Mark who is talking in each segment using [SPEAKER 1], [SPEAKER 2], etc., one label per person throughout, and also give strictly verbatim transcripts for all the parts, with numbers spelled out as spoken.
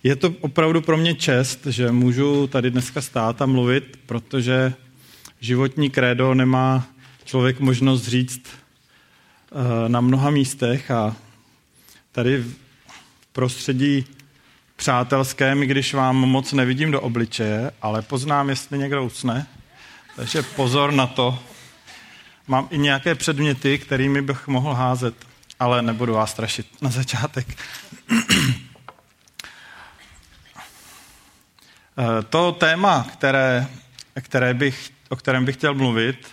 [SPEAKER 1] Je to opravdu pro mě čest, že můžu tady dneska stát a mluvit, protože životní krédo nemá člověk možnost říct na mnoha místech a tady v prostředí přátelském, i když vám moc nevidím do obličeje, ale poznám, jestli někdo usne, takže pozor na to. Mám i nějaké předměty, kterými bych mohl házet, ale nebudu vás strašit na začátek. To téma, které, které bych, o kterém bych chtěl mluvit,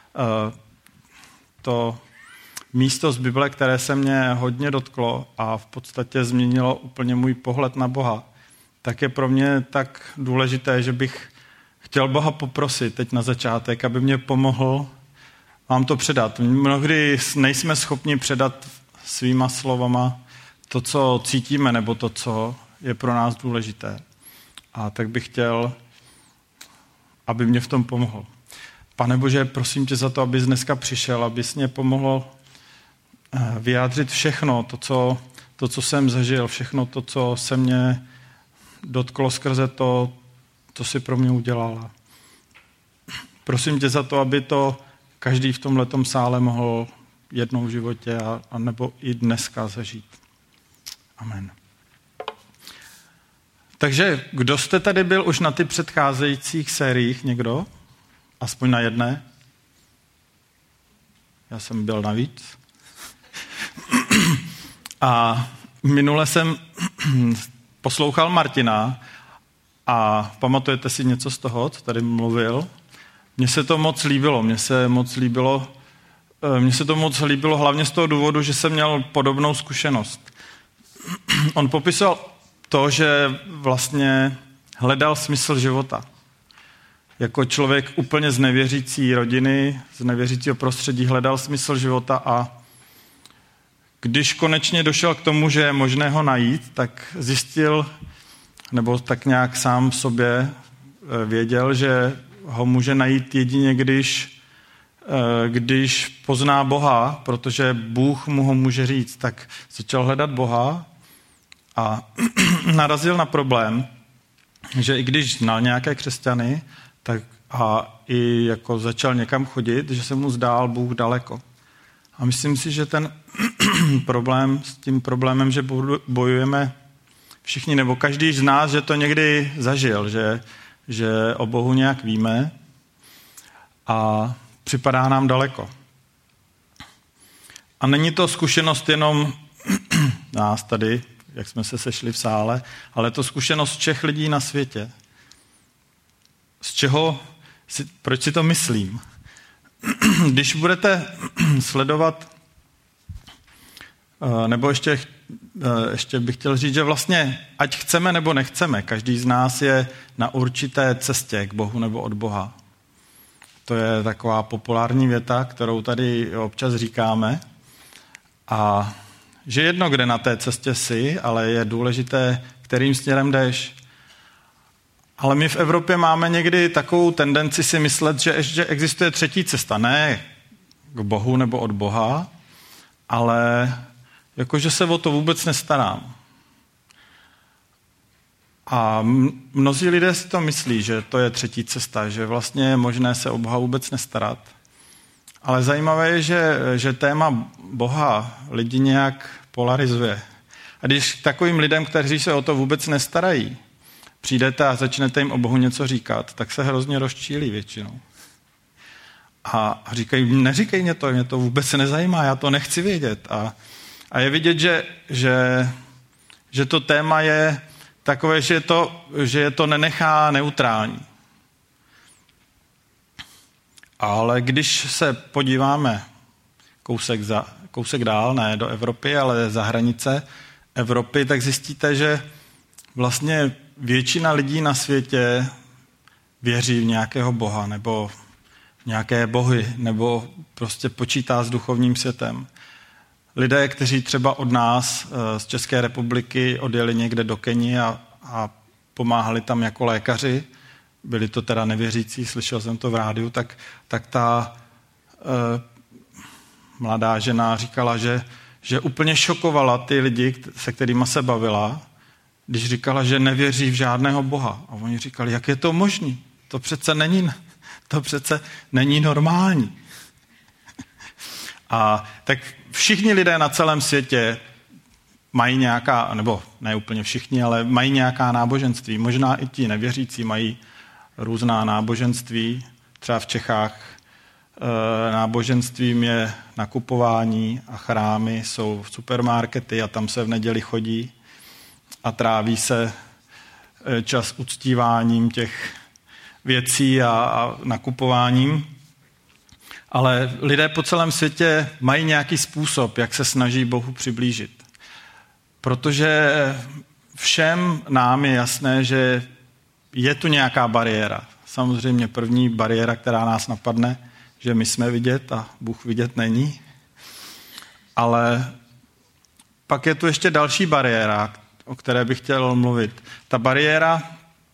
[SPEAKER 1] to místo z Bible, které se mě hodně dotklo a v podstatě změnilo úplně můj pohled na Boha, tak je pro mě tak důležité, že bych chtěl Boha poprosit teď na začátek, aby mě pomohl vám to předat. Mnohdy nejsme schopni předat svýma slovama to, co cítíme, nebo to, co je pro nás důležité. A tak bych chtěl, aby mě v tom pomohl. Pane Bože, prosím tě za to, abys dneska přišel, abys mě pomohl vyjádřit všechno, to co, to, co jsem zažil, všechno to, co se mě dotklo skrze to, co jsi pro mě udělala. Prosím tě za to, aby to každý v tomhletom sále mohl jednou v životě a, a nebo i dneska zažít. Amen. Takže kdo jste tady byl už na ty předcházejících sériích? Někdo? Aspoň na jedné? Já jsem byl navíc. A minule jsem poslouchal Martina a pamatujete si něco z toho, co tady mluvil? Mně se to moc líbilo, mně se moc líbilo, mně se to moc líbilo hlavně z toho důvodu, že jsem měl podobnou zkušenost. On popisoval to, že vlastně hledal smysl života. Jako člověk úplně z nevěřící rodiny, z nevěřícího prostředí hledal smysl života a když konečně došel k tomu, že je možné ho najít, tak zjistil, nebo tak nějak sám sobě věděl, že ho může najít jedině, když, když pozná Boha, protože Bůh mu ho může říct. Tak začal hledat Boha a narazil na problém, že i když znal nějaké křesťany, tak a i jako začal někam chodit, že se mu zdál Bůh daleko. A myslím si, že ten problém s tím problémem, že bojujeme všichni, nebo každý z nás, že to někdy zažil, že, že o Bohu nějak víme a připadá nám daleko. A není to zkušenost jenom nás tady, jak jsme se sešli v sále, ale to zkušenost všech lidí na světě. Z čeho, si, proč si to myslím? Když budete sledovat, nebo ještě, ještě bych chtěl říct, že vlastně, ať chceme nebo nechceme, každý z nás je na určité cestě k Bohu nebo od Boha. To je taková populární věta, kterou tady občas říkáme. A že jedno, kde na té cestě jsi, ale je důležité, kterým směrem jdeš. Ale my v Evropě máme někdy takovou tendenci si myslet, že ještě existuje třetí cesta. Ne k Bohu nebo od Boha, ale jakože se o to vůbec nestarám. A mnozí lidé si to myslí, že to je třetí cesta, že vlastně je možné se o Boha vůbec nestarat. Ale zajímavé je, že, že téma Boha lidi nějak polarizuje. A když takovým lidem, kteří se o to vůbec nestarají, přijdete a začnete jim o Bohu něco říkat, tak se hrozně rozčílí většinou. A říkají, neříkej mě to, mě to vůbec nezajímá, já to nechci vědět. A, a je vidět, že, že, že to téma je takové, že je to, že je to nenechá neutrální. Ale když se podíváme kousek, za, kousek dál, ne do Evropy, ale za hranice Evropy, tak zjistíte, že vlastně většina lidí na světě věří v nějakého boha, nebo v nějaké bohy, nebo prostě počítá s duchovním světem. Lidé, kteří třeba od nás z České republiky odjeli někde do Keni a, a pomáhali tam jako lékaři, byli to teda nevěřící, slyšel jsem to v rádiu, tak, tak ta e, mladá žena říkala, že, že úplně šokovala ty lidi, se kterými se bavila, když říkala, že nevěří v žádného Boha. A oni říkali, jak je to možné? To přece není, to přece není normální. A tak všichni lidé na celém světě mají nějaká, nebo ne úplně všichni, ale mají nějaká náboženství. Možná i ti nevěřící mají různá náboženství. Třeba v Čechách e, náboženstvím je nakupování a chrámy, jsou supermarkety a tam se v neděli chodí a tráví se čas uctíváním těch věcí a, a nakupováním. Ale lidé po celém světě mají nějaký způsob, jak se snaží Bohu přiblížit. Protože všem nám je jasné, že je tu nějaká bariéra. Samozřejmě první bariéra, která nás napadne, že my jsme vidět a Bůh vidět není. Ale pak je tu ještě další bariéra, o které bych chtěl mluvit. Ta bariéra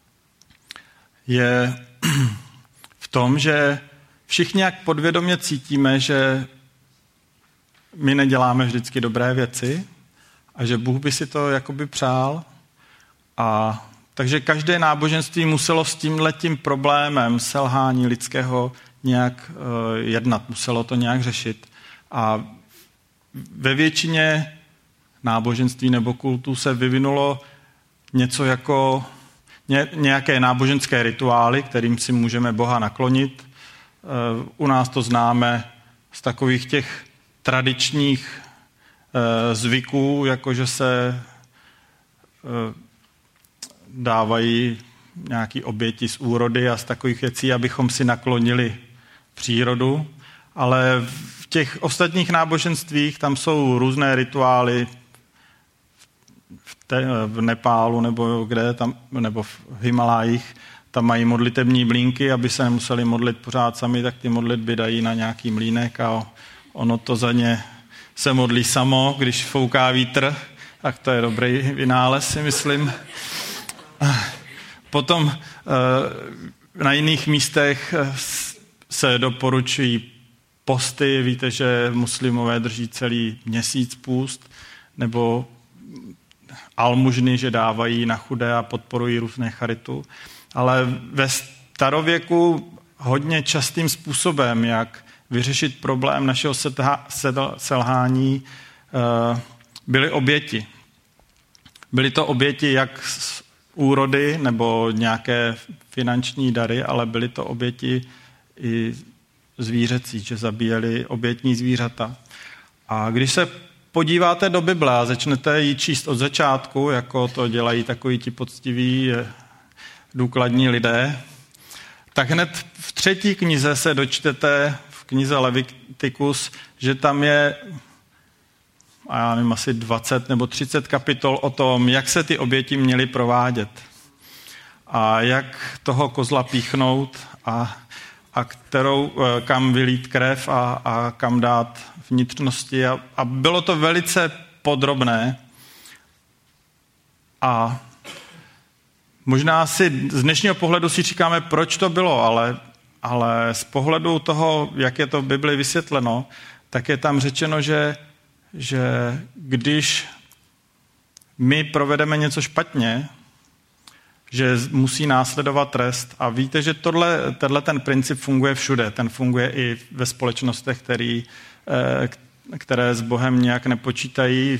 [SPEAKER 1] je v tom, že všichni jak podvědomě cítíme, že my neděláme vždycky dobré věci a že Bůh by si to jakoby přál. A takže každé náboženství muselo s tímhletím problémem selhání lidského nějak uh, jednat, muselo to nějak řešit. A ve většině náboženství nebo kultů se vyvinulo něco jako ně, nějaké náboženské rituály, kterým si můžeme Boha naklonit. Uh, u nás to známe z takových těch tradičních uh, zvyků, jakože se uh, dávají nějaké oběti z úrody a z takových věcí, abychom si naklonili přírodu. Ale v těch ostatních náboženstvích tam jsou různé rituály v, te, v Nepálu nebo kde tam, nebo v Himalájích. Tam mají modlitební mlýnky, aby se nemuseli modlit pořád sami, tak ty modlitby dají na nějaký mlýnek a ono to za ně se modlí samo, když fouká vítr, tak to je dobrý vynález, si myslím. Potom na jiných místech se doporučují posty. Víte, že muslimové drží celý měsíc půst, nebo almužny, že dávají na chudé a podporují různé charitu. Ale ve starověku hodně častým způsobem, jak vyřešit problém našeho selhání, byly oběti. Byly to oběti jak z úrody nebo nějaké finanční dary, ale byly to oběti i zvířecí, že zabíjeli obětní zvířata. A když se podíváte do Bible a začnete ji číst od začátku, jako to dělají takoví ti poctiví, důkladní lidé, tak hned v třetí knize se dočtete, v knize Levitikus, že tam je, a já nevím, asi dvacet nebo třicet kapitol o tom, jak se ty oběti měly provádět. A jak toho kozla píchnout a, a kterou, kam vylít krev a, a kam dát vnitřnosti. A, a bylo to velice podrobné. A možná si z dnešního pohledu si říkáme, proč to bylo, ale, ale z pohledu toho, jak je to v Bibli vysvětleno, tak je tam řečeno, že, že když my provedeme něco špatně, že musí následovat trest. A víte, že tohle, tenhle ten princip funguje všude. Ten funguje i ve společnostech, který, které s Bohem nějak nepočítají.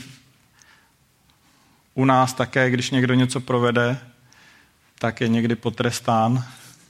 [SPEAKER 1] U nás také, když někdo něco provede, tak je někdy potrestán.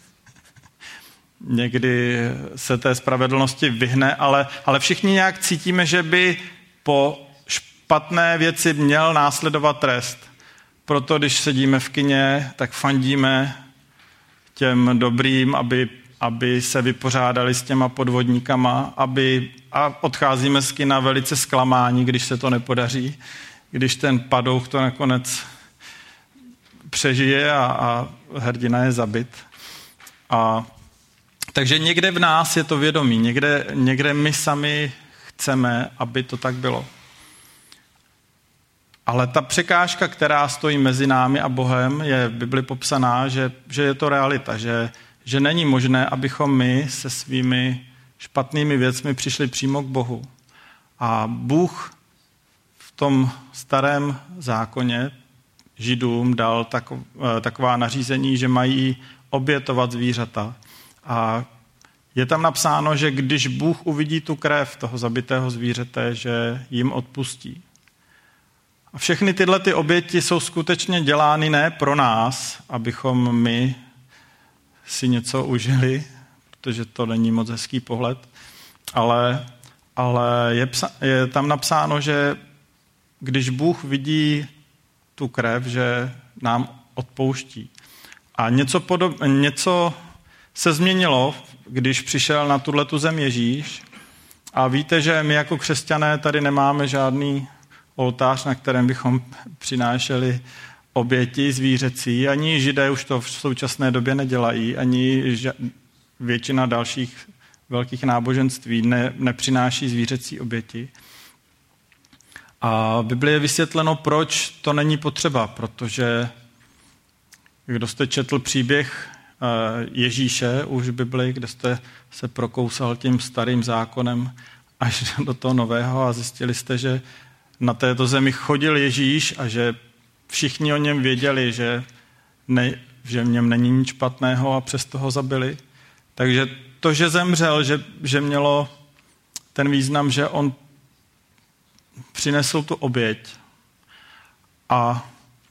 [SPEAKER 1] Někdy se té spravedlnosti vyhne, ale, ale všichni nějak cítíme, že by po špatné věci měl následovat trest. Proto, když sedíme v kině, tak fandíme těm dobrým, aby, aby se vypořádali s těma podvodníkama, aby, a odcházíme z kina velice zklamáni, když se to nepodaří, když ten padouch to nakonec přežije a, a hrdina je zabit. A, takže někde v nás je to vědomí, někde, někde my sami chceme, aby to tak bylo. Ale ta překážka, která stojí mezi námi a Bohem, je v Bibli popsaná, že, že je to realita, že, že není možné, abychom my se svými špatnými věcmi přišli přímo k Bohu. A Bůh v tom starém zákoně Židům dal takov, taková nařízení, že mají obětovat zvířata. A je tam napsáno, že když Bůh uvidí tu krev toho zabitého zvířete, že jim odpustí. A všechny tyhle ty oběti jsou skutečně dělány ne pro nás, abychom my si něco užili, protože to není moc hezký pohled, ale, ale je, psa, je tam napsáno, že když Bůh vidí tu krev, že nám odpouští. A něco, podob, něco se změnilo, když přišel na tuhletu zem Ježíš. A víte, že my jako křesťané tady nemáme žádný oltář, na kterém bychom přinášeli oběti zvířecí. Ani Židé už to v současné době nedělají, ani většina dalších velkých náboženství ne, nepřináší zvířecí oběti. A v Biblii je vysvětleno, proč to není potřeba, protože kdo jste četl příběh Ježíše už v Biblii, kde jste se prokousal tím starým zákonem až do toho nového a zjistili jste, že na této zemi chodil Ježíš a že všichni o něm věděli, že, ne, že v něm není nic špatného a přesto ho zabili. Takže to, že zemřel, že, že mělo ten význam, že on přinesl tu oběť a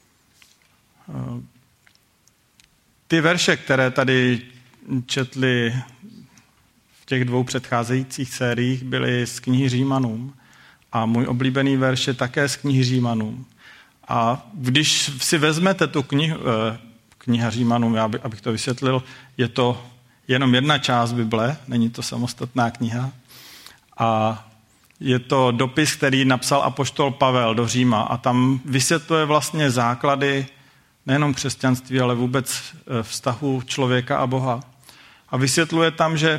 [SPEAKER 1] ty verše, které tady četli v těch dvou předcházejících sériích, byly z knihy Římanům. A můj oblíbený verš je také z knihy Římanům. A když si vezmete tu knihu, kniha Římanům, já by, abych to vysvětlil, je to jenom jedna část Bible, není to samostatná kniha. A je to dopis, který napsal apoštol Pavel do Říma a tam vysvětluje vlastně základy nejenom křesťanství, ale vůbec vztahu člověka a Boha. A vysvětluje tam, že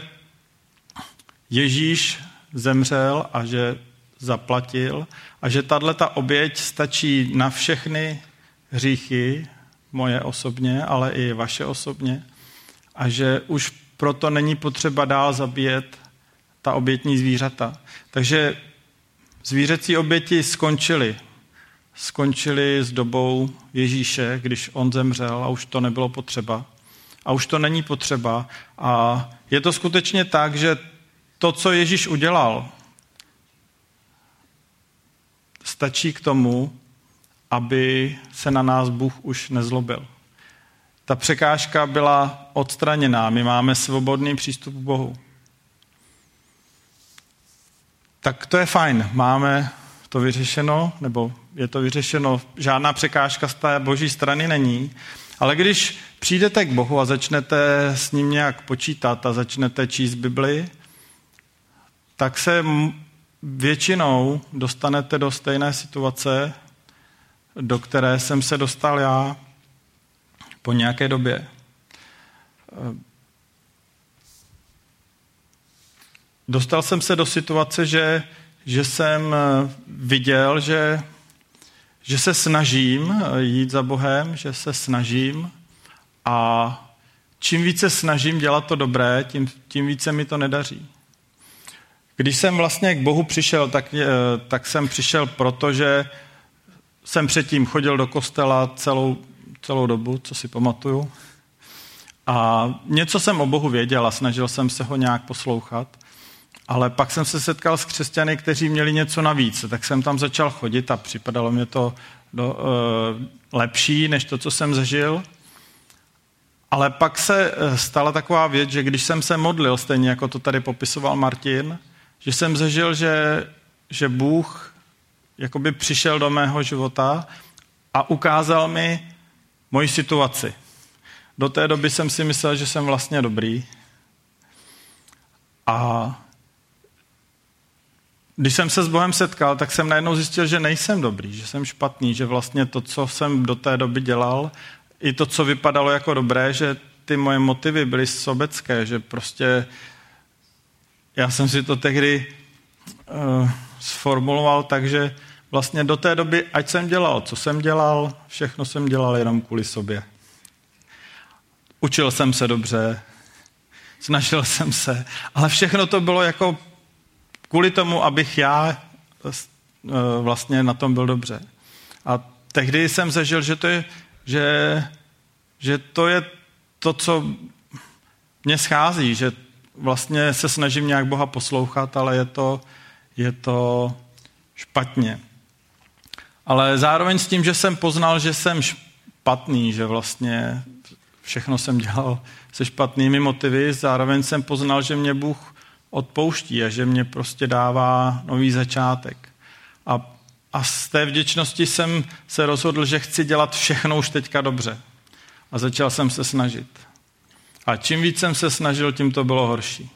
[SPEAKER 1] Ježíš zemřel a že zaplatil a že tato oběť stačí na všechny hříchy, moje osobně, ale i vaše osobně, a že už proto není potřeba dál zabíjet ta obětní zvířata. Takže zvířecí oběti skončily. Skončily s dobou Ježíše, když on zemřel a už to nebylo potřeba. A už to není potřeba. A je to skutečně tak, že to, co Ježíš udělal, stačí k tomu, aby se na nás Bůh už nezlobil. Ta překážka byla odstraněná. My máme svobodný přístup k Bohu. Tak to je fajn. Máme to vyřešeno, nebo je to vyřešeno. Žádná překážka z té boží strany není. Ale když přijdete k Bohu a začnete s ním nějak počítat a začnete číst Bibli, tak se většinou dostanete do stejné situace, do které jsem se dostal já po nějaké době. Dostal jsem se do situace, že, že jsem viděl, že, že se snažím jít za Bohem, že se snažím a čím více snažím dělat to dobré, tím, tím více mi to nedaří. Když jsem vlastně k Bohu přišel, tak, tak jsem přišel proto, že jsem předtím chodil do kostela celou, celou dobu, co si pamatuju. A něco jsem o Bohu věděl a snažil jsem se ho nějak poslouchat. Ale pak jsem se setkal s křesťany, kteří měli něco navíc. Tak jsem tam začal chodit a připadalo mě to do, uh, lepší, než to, co jsem zažil. Ale pak se stala taková věc, že když jsem se modlil, stejně jako to tady popisoval Martin, že jsem zažil, že, že Bůh jakoby přišel do mého života a ukázal mi moji situaci. Do té doby jsem si myslel, že jsem vlastně dobrý. A když jsem se s Bohem setkal, tak jsem najednou zjistil, že nejsem dobrý, že jsem špatný, že vlastně to, co jsem do té doby dělal, i to, co vypadalo jako dobré, že ty moje motivy byly sobecké, že prostě já jsem si to tehdy uh, sformuloval tak, že vlastně do té doby, ať jsem dělal, co jsem dělal, všechno jsem dělal jenom kvůli sobě. Učil jsem se dobře, snažil jsem se, ale všechno to bylo jako kvůli tomu, abych já uh, vlastně na tom byl dobře. A tehdy jsem zažil, že to je, že, že to je to, co mě schází, že vlastně se snažím nějak Boha poslouchat, ale je to, je to špatně. Ale zároveň s tím, že jsem poznal, že jsem špatný, že vlastně všechno jsem dělal se špatnými motivy, zároveň jsem poznal, že mě Bůh odpouští a že mě prostě dává nový začátek. A, a z té vděčnosti jsem se rozhodl, že chci dělat všechno už teďka dobře. A začal jsem se snažit. A čím víc jsem se snažil, tím to bylo horší.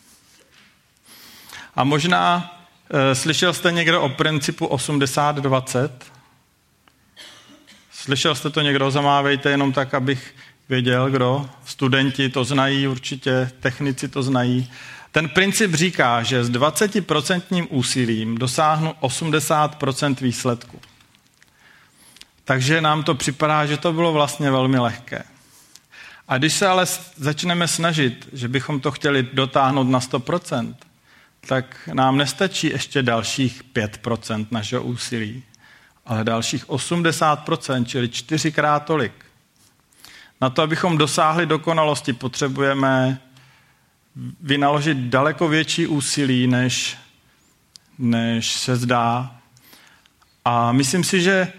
[SPEAKER 1] A možná e, slyšel jste někdo o principu osmdesát dvacet? Slyšel jste to někdo? Zamávejte jenom tak, abych věděl, kdo. Studenti to znají určitě, technici to znají. Ten princip říká, že s dvacetiprocentním úsilím dosáhnu osmdesát procent výsledku. Takže nám to připadá, že to bylo vlastně velmi lehké. A když se ale začneme snažit, že bychom to chtěli dotáhnout na sto procent, tak nám nestačí ještě dalších pět procent našeho úsilí, ale dalších osmdesát procent, čili čtyřikrát tolik. Na to, abychom dosáhli dokonalosti, potřebujeme vynaložit daleko větší úsilí, než, než se zdá. A myslím si, že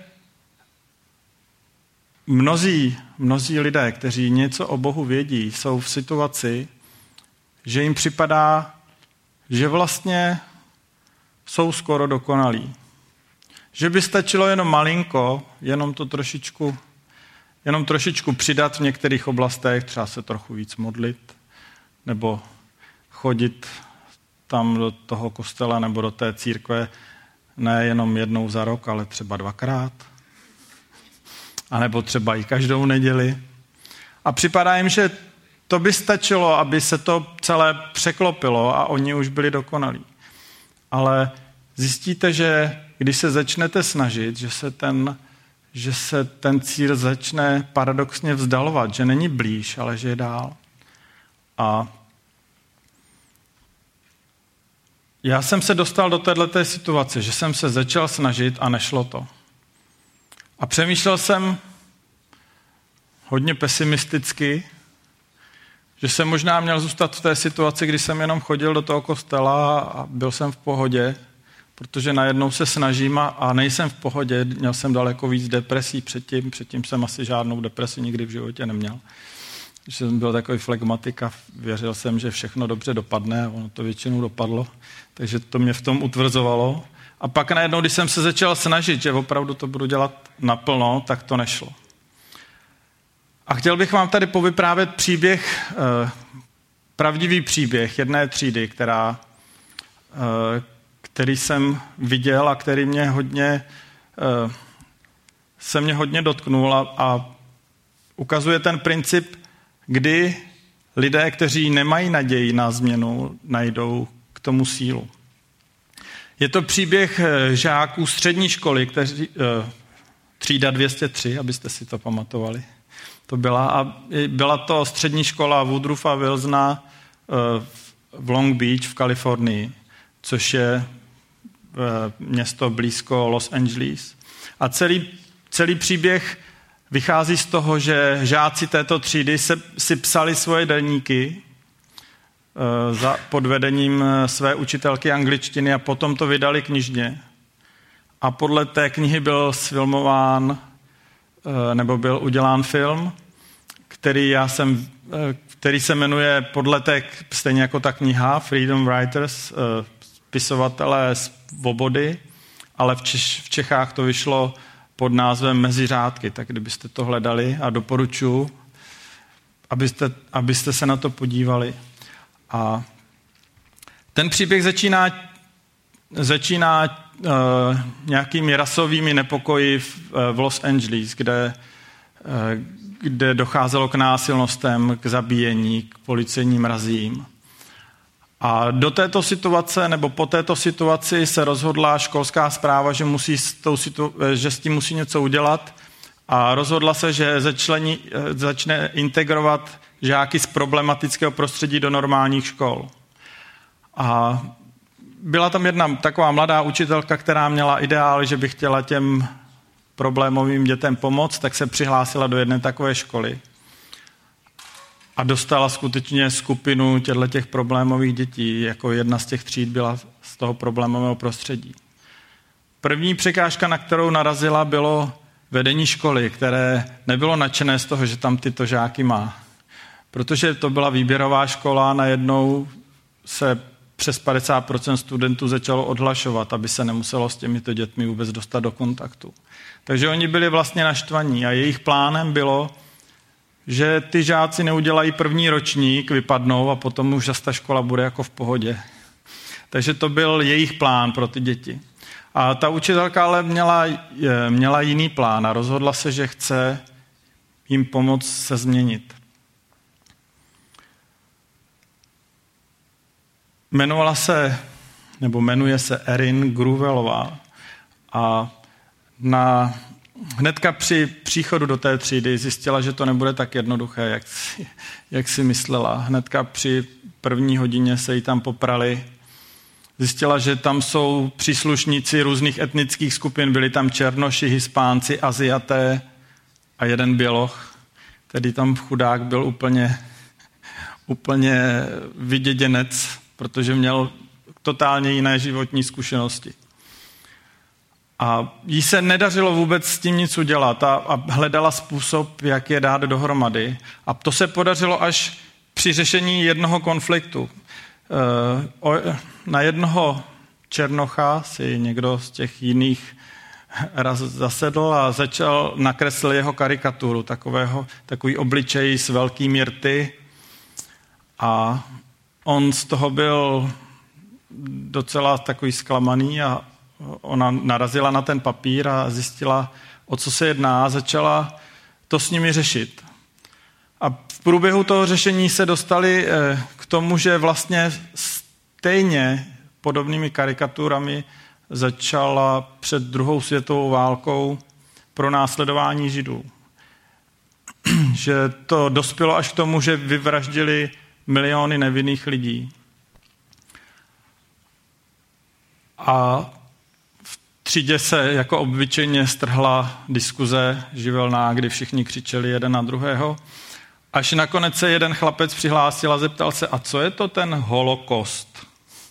[SPEAKER 1] mnozí, mnozí lidé, kteří něco o Bohu vědí, jsou v situaci, že jim připadá, že vlastně jsou skoro dokonalí. Že by stačilo jenom malinko, jenom to trošičku, jenom trošičku přidat v některých oblastech, třeba se trochu víc modlit, nebo chodit tam do toho kostela nebo do té církve ne jenom jednou za rok, ale třeba dvakrát. A nebo třeba i každou neděli. A připadá jim, že to by stačilo, aby se to celé překlopilo a oni už byli dokonalí. Ale zjistíte, že když se začnete snažit, že se ten, že se ten cíl začne paradoxně vzdalovat, že není blíž, ale že je dál. A já jsem se dostal do této situace, že jsem se začal snažit a nešlo to. A přemýšlel jsem hodně pesimisticky, že jsem možná měl zůstat v té situaci, kdy jsem jenom chodil do toho kostela a byl jsem v pohodě, protože najednou se snažím a nejsem v pohodě, měl jsem daleko víc depresí předtím, předtím jsem asi žádnou depresi nikdy v životě neměl. Že jsem byl takový flegmatik a věřil jsem, že všechno dobře dopadne a ono to většinou dopadlo, takže to mě v tom utvrzovalo. A pak najednou, když jsem se začal snažit, že opravdu to budu dělat naplno, tak to nešlo. A chtěl bych vám tady povyprávět příběh, pravdivý příběh jedné třídy, která, který jsem viděl a který mě hodně, se mě hodně dotknul a, a ukazuje ten princip, kdy lidé, kteří nemají naději na změnu, najdou k tomu sílu. Je to příběh žáků střední školy, kteří, třída dvě stě tři, abyste si to pamatovali. To byla, a byla to střední škola Woodroffa Wilsona v Long Beach v Kalifornii, což je město blízko Los Angeles. A celý, celý příběh vychází z toho, že žáci této třídy se, si psali svoje deníky za, pod vedením své učitelky angličtiny a potom to vydali knižně. A podle té knihy byl sfilmován, nebo byl udělán film, který, já jsem, který se jmenuje podle té, stejně jako ta kniha, Freedom Writers, spisovatelé svobody, ale v, Češ, v Čechách to vyšlo pod názvem Mezi řádky, tak kdybyste to hledali a doporučuji, abyste, abyste se na to podívali. A ten příběh začíná, začíná uh, nějakými rasovými nepokoji v, uh, v Los Angeles, kde, uh, kde docházelo k násilnostem, k zabíjení, k policejním razím. A do této situace, nebo po této situaci se rozhodla školská správa, že, musí s, tou situ, že s tím musí něco udělat a rozhodla se, že začlení, začne integrovat žáky z problematického prostředí do normálních škol. A byla tam jedna taková mladá učitelka, která měla ideál, že by chtěla těm problémovým dětem pomoct, tak se přihlásila do jedné takové školy a dostala skutečně skupinu těchto problémových dětí, jako jedna z těch tříd byla z toho problémového prostředí. První překážka, na kterou narazila, bylo vedení školy, které nebylo nadšené z toho, že tam tyto žáky má. Protože to byla výběrová škola, najednou se přes padesát procent studentů začalo odhlašovat, aby se nemuselo s těmito dětmi vůbec dostat do kontaktu. Takže oni byli vlastně naštvaní a jejich plánem bylo, že ty žáci neudělají první ročník, vypadnou a potom už zase ta škola bude jako v pohodě. Takže to byl jejich plán pro ty děti. A ta učitelka ale měla, měla jiný plán a rozhodla se, že chce jim pomoct se změnit. Jmenovala se, nebo jmenuje se Erin Gruvelová a na, hnedka při příchodu do té třídy zjistila, že to nebude tak jednoduché, jak si, jak si myslela. Hnedka při první hodině se jí tam poprali. Zjistila, že tam jsou příslušníci různých etnických skupin, byli tam černoši, hispánci, Aziaté a jeden běloch, který tam chudák byl úplně, úplně vyděděnec, protože měl totálně jiné životní zkušenosti. A jí se nedařilo vůbec s tím nic udělat a, a hledala způsob, jak je dát dohromady. A to se podařilo až při řešení jednoho konfliktu. E, o, na jednoho černocha si někdo z těch jiných raz zasedl a začal nakreslit jeho karikaturu, takového, takový obličej s velkými rty. A on z toho byl docela takový zklamaný a ona narazila na ten papír a zjistila, o co se jedná a začala to s nimi řešit. A v průběhu toho řešení se dostali k tomu, že vlastně stejně podobnými karikaturami začala před druhou světovou válkou pronásledování Židů. Že to dospělo až k tomu, že vyvraždili miliony nevinných lidí. A v třídě se jako obyčejně strhla diskuze živelná, kdy všichni křičeli jeden na druhého. Až nakonec se jeden chlapec přihlásil a zeptal se, a co je to ten holokost?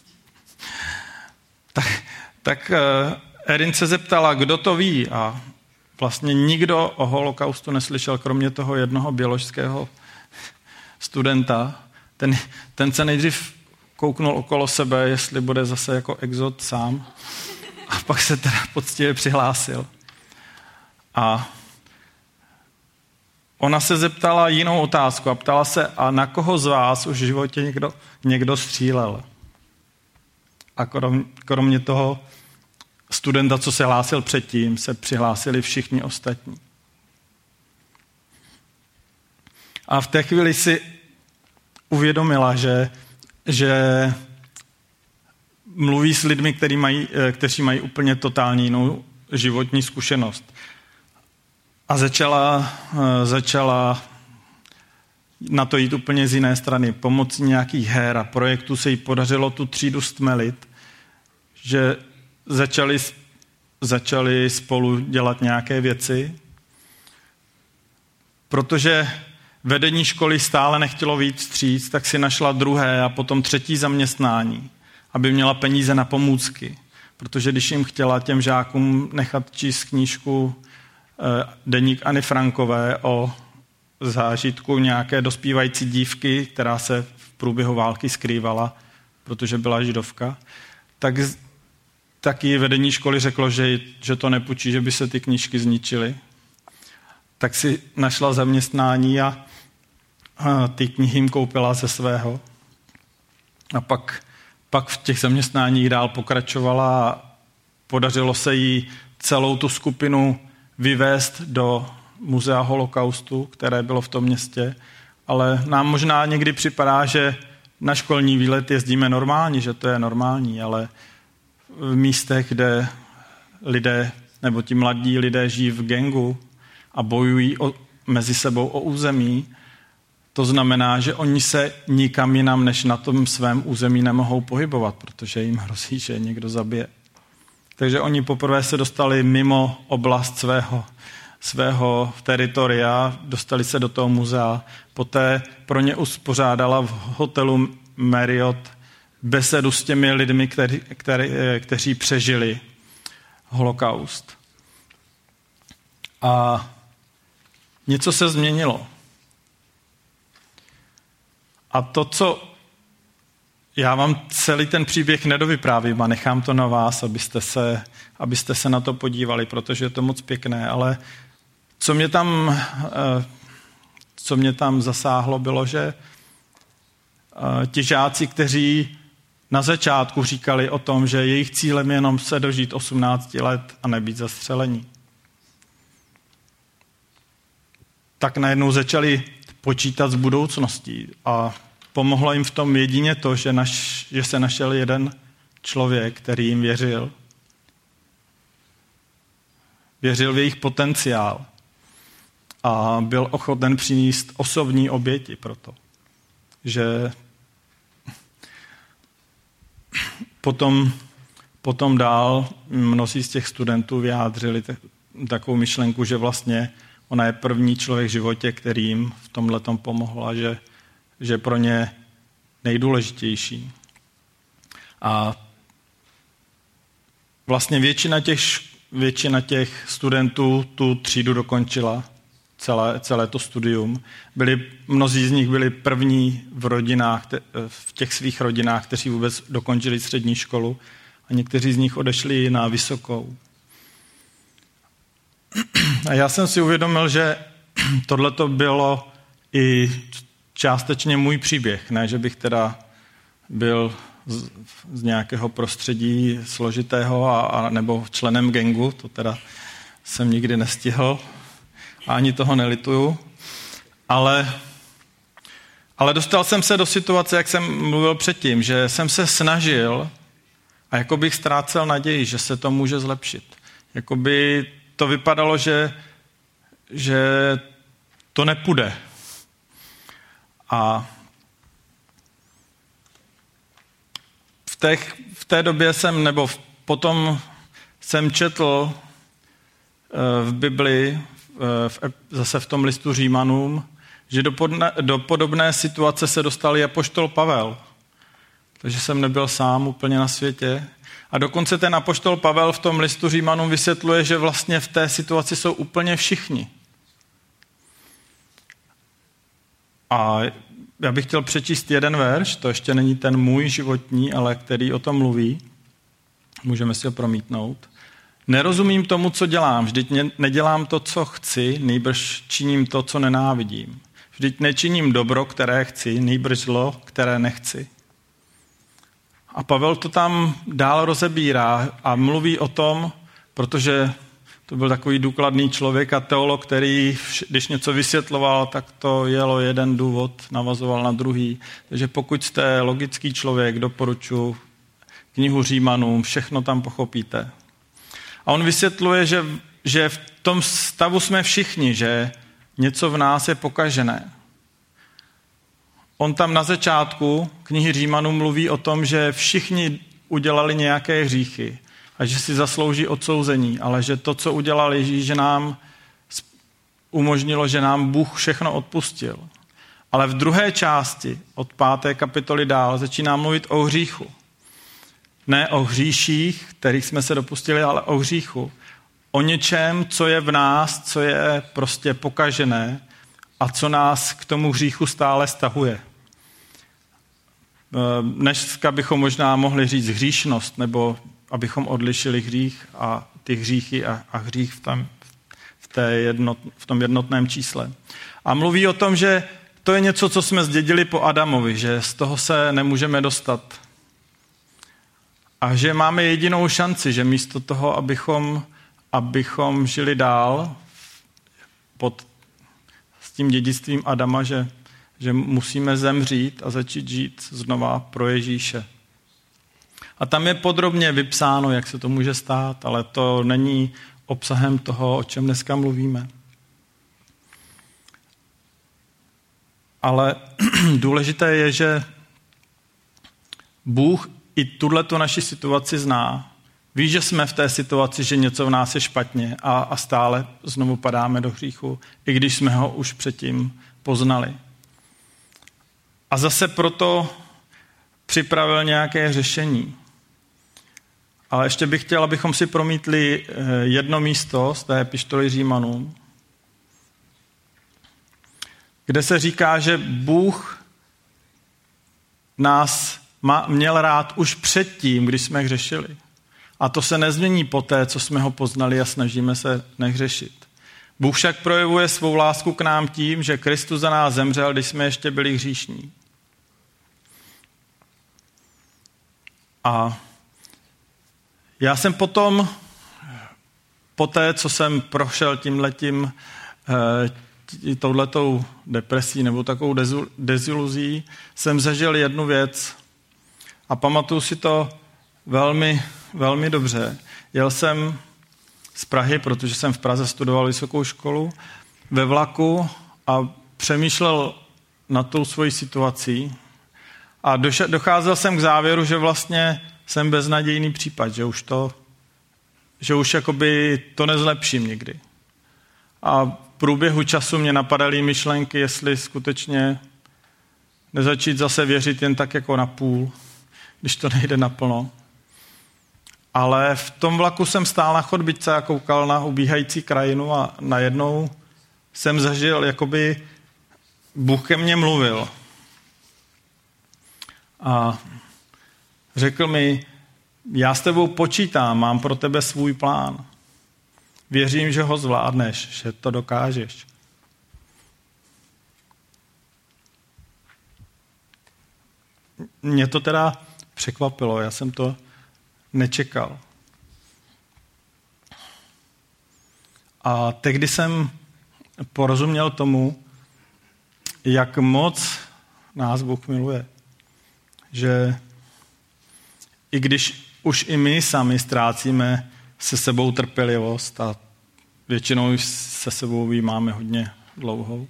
[SPEAKER 1] Tak, tak Erin se zeptala, kdo to ví a vlastně nikdo o holokaustu neslyšel, kromě toho jednoho běložského studenta. Ten, ten se nejdřív kouknul okolo sebe, jestli bude zase jako exot sám a pak se teda poctivě přihlásil. A ona se zeptala jinou otázku a ptala se, a na koho z vás už v životě někdo, někdo střílel? A krom, kromě toho studenta, co se hlásil předtím, se přihlásili všichni ostatní. A v té chvíli si uvědomila, že, že mluví s lidmi, kteří mají, kteří mají úplně totálně jinou životní zkušenost. A začala, začala na to jít úplně z jiné strany. Pomocí nějakých her a projektů se jí podařilo tu třídu stmelit, že začali, začali spolu dělat nějaké věci, protože vedení školy stále nechtělo víc vstříc, tak si našla druhé a potom třetí zaměstnání, aby měla peníze na pomůcky. Protože když jim chtěla těm žákům nechat číst knížku deník Anny Frankové o zážitku nějaké dospívající dívky, která se v průběhu války skrývala, protože byla židovka, tak, tak jí vedení školy řeklo, že, že to nepůjčí, že by se ty knížky zničily. Tak si našla zaměstnání a, a ty knihy jim koupila ze svého. A pak, pak v těch zaměstnáních dál pokračovala a podařilo se jí celou tu skupinu vyvést do muzea holokaustu, které bylo v tom městě, ale nám možná někdy připadá, že na školní výlet jezdíme normálně, že to je normální, ale v místech, kde lidé, nebo ti mladí lidé žijí v gangu a bojují o, mezi sebou o území, to znamená, že oni se nikam jinam než na tom svém území nemohou pohybovat, protože jim hrozí, že někdo zabije. Takže oni poprvé se dostali mimo oblast svého, svého teritoria, dostali se do toho muzea. Poté pro ně uspořádala v hotelu Marriott besedu s těmi lidmi, který, který, kteří přežili holokaust. A něco se změnilo. A to, co já vám celý ten příběh nedovyprávím a nechám to na vás, abyste se, abyste se na to podívali, protože je to moc pěkné, ale co mě tam, co mě tam zasáhlo, bylo, že ti žáci, kteří na začátku říkali o tom, že jejich cílem je jenom se dožít osmnácti let a nebýt zastřelení, tak najednou začali počítat s budoucností a pomohlo jim v tom jedině to, že, naš, že se našel jeden člověk, který jim věřil. Věřil v jejich potenciál a byl ochoten přinést osobní oběti pro to. Že potom, potom dál mnozí z těch studentů vyjádřili takovou myšlenku, že vlastně ona je první člověk v životě, který jim v tomhletom pomohl a že, že pro ně nejdůležitější. A vlastně většina těch, většina těch studentů tu třídu dokončila, celé, celé to studium. Byli, mnozí z nich byli první v rodinách, v těch svých rodinách, kteří vůbec dokončili střední školu a někteří z nich odešli na vysokou. A já jsem si uvědomil, že tohleto bylo i částečně můj příběh, ne, že bych teda byl z, z nějakého prostředí složitého a, a nebo členem gangu, to teda jsem nikdy nestihl a ani toho nelituju, ale, ale dostal jsem se do situace, jak jsem mluvil předtím, že jsem se snažil a jako bych ztrácel naději, že se to může zlepšit. Jakoby to vypadalo, že, že to nepůjde. A v té, v té době jsem, nebo potom jsem četl v Bibli, v, zase v tom listu Římanům, že do, podne, do podobné situace se dostal i apoštol Pavel. Takže jsem nebyl sám úplně na světě. A dokonce ten apoštol Pavel v tom listu Římanům vysvětluje, že vlastně v té situaci jsou úplně všichni. A já bych chtěl přečíst jeden verš, to ještě není ten můj životní, ale který o tom mluví. Můžeme si ho promítnout. Nerozumím tomu, co dělám, vždyť nedělám to, co chci, nýbrž činím to, co nenávidím. Vždyť nečiním dobro, které chci, nýbrž zlo, které nechci. A Pavel to tam dál rozebírá a mluví o tom, protože to byl takový důkladný člověk a teolog, který, když něco vysvětloval, tak to jelo jeden důvod, navazoval na druhý. Takže pokud jste logický člověk, doporučuji knihu Římanům, všechno tam pochopíte. A on vysvětluje, že, že v tom stavu jsme všichni, že něco v nás je pokažené. On tam na začátku knihy Římanům mluví o tom, že všichni udělali nějaké hříchy a že si zaslouží odsouzení, ale že to, co udělal Ježíš, že nám umožnilo, že nám Bůh všechno odpustil. Ale v druhé části od páté kapitoly dál začíná mluvit o hříchu. Ne o hříších, kterých jsme se dopustili, ale o hříchu. O něčem, co je v nás, co je prostě pokažené a co nás k tomu hříchu stále stahuje. Dneska bychom možná mohli říct hříšnost, nebo abychom odlišili hřích a ty hříchy a, a hřích v, tam, v, té jednot, v tom jednotném čísle. A mluví o tom, že to je něco, co jsme zdědili po Adamovi, že z toho se nemůžeme dostat. A že máme jedinou šanci, že místo toho, abychom, abychom žili dál pod s tím dědictvím Adama, že, že musíme zemřít a začít žít znova pro Ježíše. A tam je podrobně vypsáno, jak se to může stát, ale to není obsahem toho, o čem dneska mluvíme. Ale důležité je, že Bůh i tuhletu naši situaci zná Ví, že jsme v té situaci, že něco v nás je špatně a, a stále znovu padáme do hříchu, i když jsme ho už předtím poznali. A zase proto připravil nějaké řešení. Ale ještě bych chtěl, abychom si promítli jedno místo z té epištoly Římanům, kde se říká, že Bůh nás má, měl rád už předtím, když jsme hřešili. A to se nezmění poté, co jsme ho poznali a snažíme se nehřešit. Bůh však projevuje svou lásku k nám tím, že Kristus za nás zemřel, když jsme ještě byli hříšní. A já jsem potom, poté, co jsem prošel tímhletím, touhletou depresí nebo takovou deziluzí, jsem zažil jednu věc a pamatuju si to velmi, velmi dobře. Jel jsem z Prahy, protože jsem v Praze studoval vysokou školu, ve vlaku a přemýšlel nad tou svojí situací a docházel jsem k závěru, že vlastně jsem beznadějný případ, že už to, že už jakoby to nezlepším nikdy. A v průběhu času mě napadaly myšlenky, jestli skutečně nezačít zase věřit jen tak jako na půl, když to nejde naplno. Ale v tom vlaku jsem stál na chodbičce a koukal na ubíhající krajinu a najednou jsem zažil, jakoby Bůh ke mně mluvil. A řekl mi, já s tebou počítám, mám pro tebe svůj plán. Věřím, že ho zvládneš, že to dokážeš. Mě to teda překvapilo, já jsem to nečekal. A tehdy jsem porozuměl tomu, jak moc nás Bůh miluje. Že i když už i my sami ztrácíme se sebou trpělivost a většinou se sebou ji máme hodně dlouhou,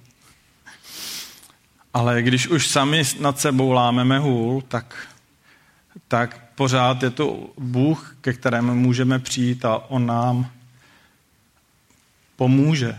[SPEAKER 1] ale když už sami nad sebou lámeme hůl, tak, tak pořád je to Bůh, ke kterému můžeme přijít a on nám pomůže.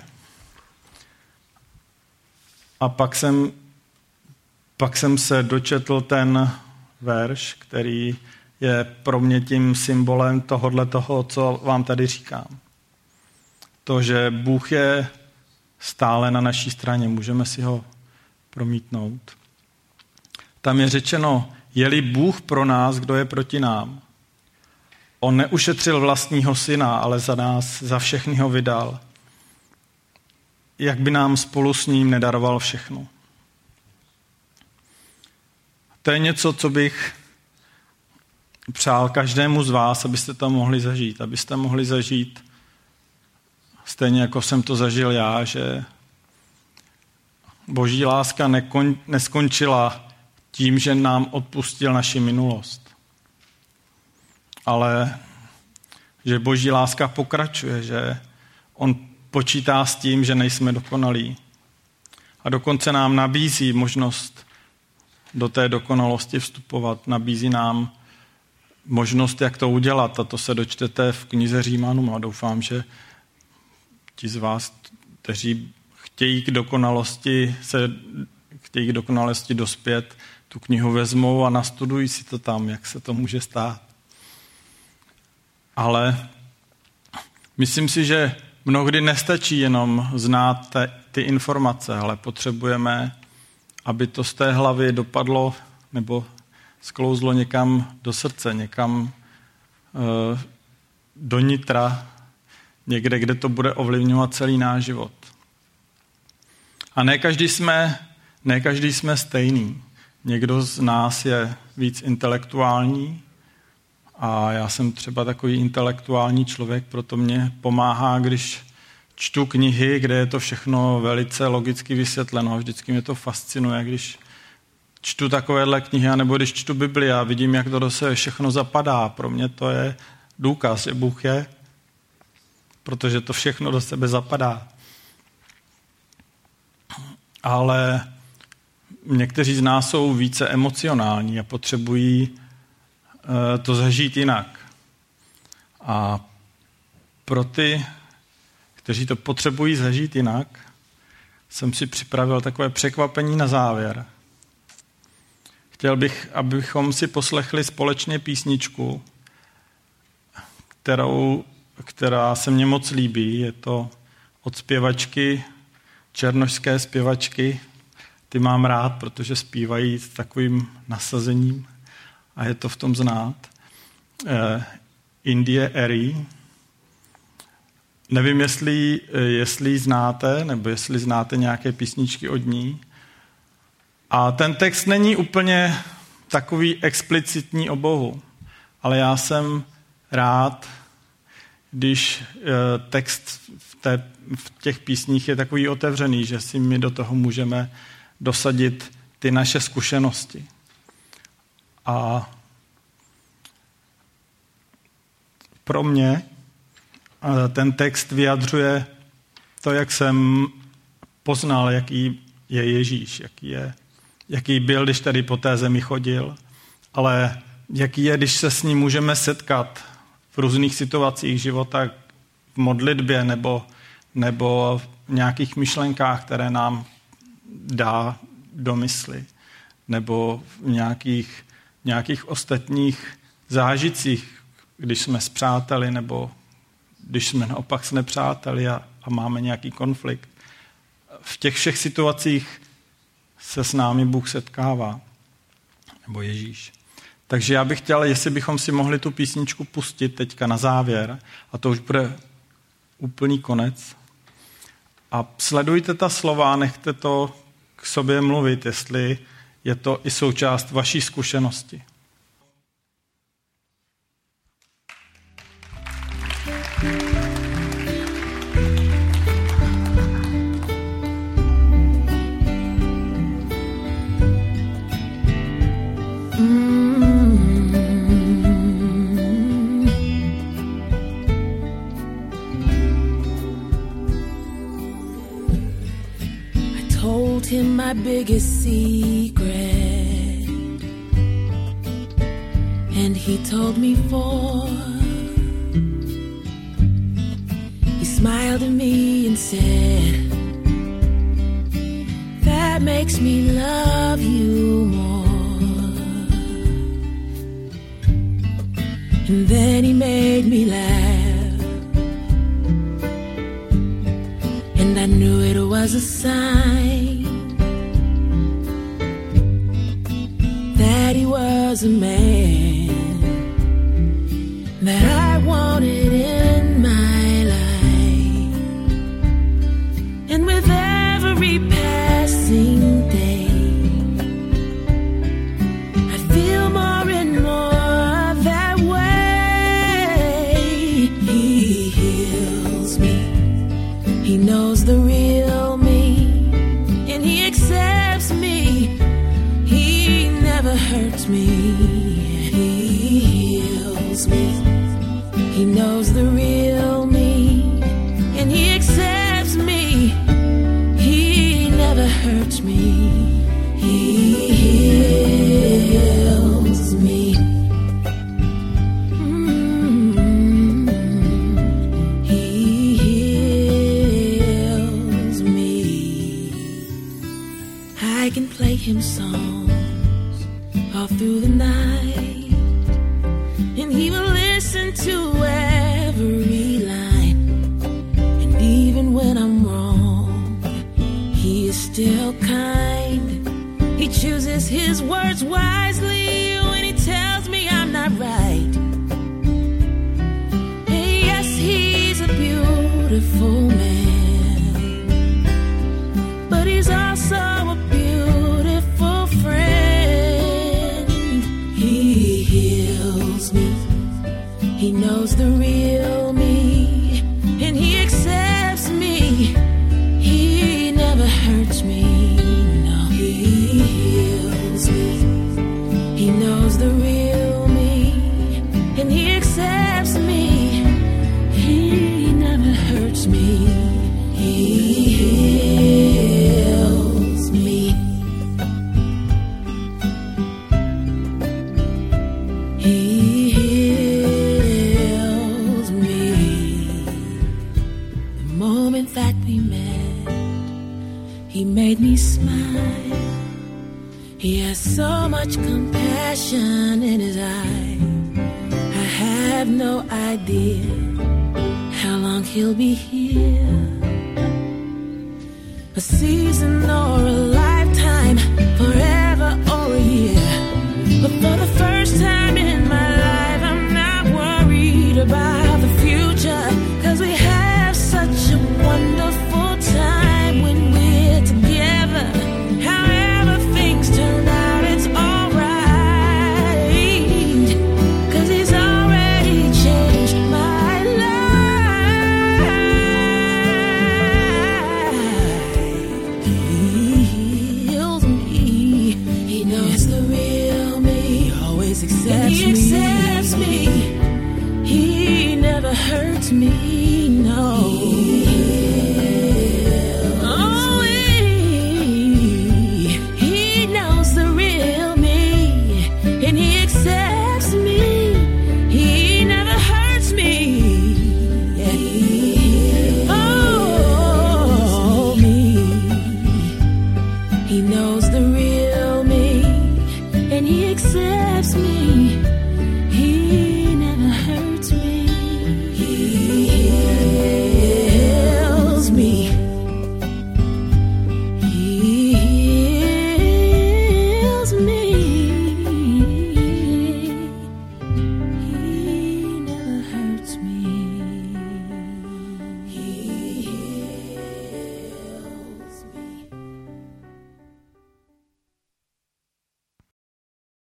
[SPEAKER 1] A pak jsem, pak jsem se dočetl ten verš, který je pro mě tím symbolem tohodle toho, co vám tady říkám. To, že Bůh je stále na naší straně, můžeme si ho promítnout. Tam je řečeno, je-li Bůh pro nás, kdo je proti nám. On neušetřil vlastního syna, ale za nás, za všechny ho vydal. Jak by nám spolu s ním nedaroval všechno. To je něco, co bych přál každému z vás, abyste to mohli zažít. Abyste mohli zažít stejně, jako jsem to zažil já, že Boží láska nekon, neskončila tím, že nám odpustil naši minulost. Ale že Boží láska pokračuje, že on počítá s tím, že nejsme dokonalí. A dokonce nám nabízí možnost do té dokonalosti vstupovat. Nabízí nám možnost, jak to udělat. A to se dočtete v knize Římanům. A doufám, že ti z vás, kteří chtějí k dokonalosti, se chtějí k dokonalosti dospět, tu knihu vezmou a nastudují si to tam, jak se to může stát. Ale myslím si, že mnohdy nestačí jenom znát te, ty informace, ale potřebujeme, aby to z té hlavy dopadlo nebo sklouzlo někam do srdce, někam e, do nitra, někde, kde to bude ovlivňovat celý náš život. A ne každý jsme, ne každý jsme stejný. Někdo z nás je víc intelektuální a já jsem třeba takový intelektuální člověk, proto mě pomáhá, když čtu knihy, kde je to všechno velice logicky vysvětleno. Vždycky mě to fascinuje, když čtu takovéhle knihy, nebo když čtu Bibli a vidím, jak to do sebe všechno zapadá. Pro mě to je důkaz, že Bůh je, protože to všechno do sebe zapadá. Ale někteří z nás jsou více emocionální a potřebují to zažít jinak. A pro ty, kteří to potřebují zažít jinak, jsem si připravil takové překvapení na závěr. Chtěl bych, abychom si poslechli společně písničku, kterou, která se mně moc líbí. Je to od zpěvačky, černošské zpěvačky. Ty mám rád, protože zpívají s takovým nasazením a je to v tom znát. Eh, Indie Airy. Nevím, jestli, jestli ji znáte, nebo jestli znáte nějaké písničky od ní. A ten text není úplně takový explicitní o Bohu, ale já jsem rád, když text v, té, v těch písních je takový otevřený, že si my do toho můžeme dosadit ty naše zkušenosti. A pro mě ten text vyjadřuje to, jak jsem poznal, jaký je Ježíš, jaký, je, jaký byl, když tady po té zemi chodil, ale jaký je, když se s ním můžeme setkat v různých situacích života, v modlitbě nebo, nebo v nějakých myšlenkách, které nám dá do mysli, nebo v nějakých, nějakých ostatních zážitcích, když jsme s přáteli, nebo když jsme naopak s nepřáteli a, a máme nějaký konflikt. V těch všech situacích se s námi Bůh setkává, nebo Ježíš. Takže já bych chtěl, jestli bychom si mohli tu písničku pustit teďka na závěr, a to už bude úplný konec. A sledujte ta slova, nechte to k sobě mluvit, jestli je to i součást vaší zkušenosti.
[SPEAKER 2] Him my biggest secret, and he told me for. He smiled at me and said, that makes me love you more. And then he made me laugh, and I knew it was a sign that he was a man that I wanted in my life. And with every passing day, I feel more and more that way. He heals me, he knows the real me, and he accepts me. He never hurts me, he heals me. He knows the real me, and he accepts me. He never hurts me, he heals me. Mm-hmm. He heals me. I can play him songs all through the night, and he will listen to every line. And even when I'm wrong, he is still kind. He chooses his words wisely when he tells me I'm not right. And yes, he's a beautiful man, but he's also a beautiful friend. He heals me, he knows the real me, and he accepts me. He never hurts me, no. He heals me, he knows the real me, and he accepts me. He never hurts me, he heals me. He heals He has so much compassion in his eyes. I have no idea how long he'll be here. A season or a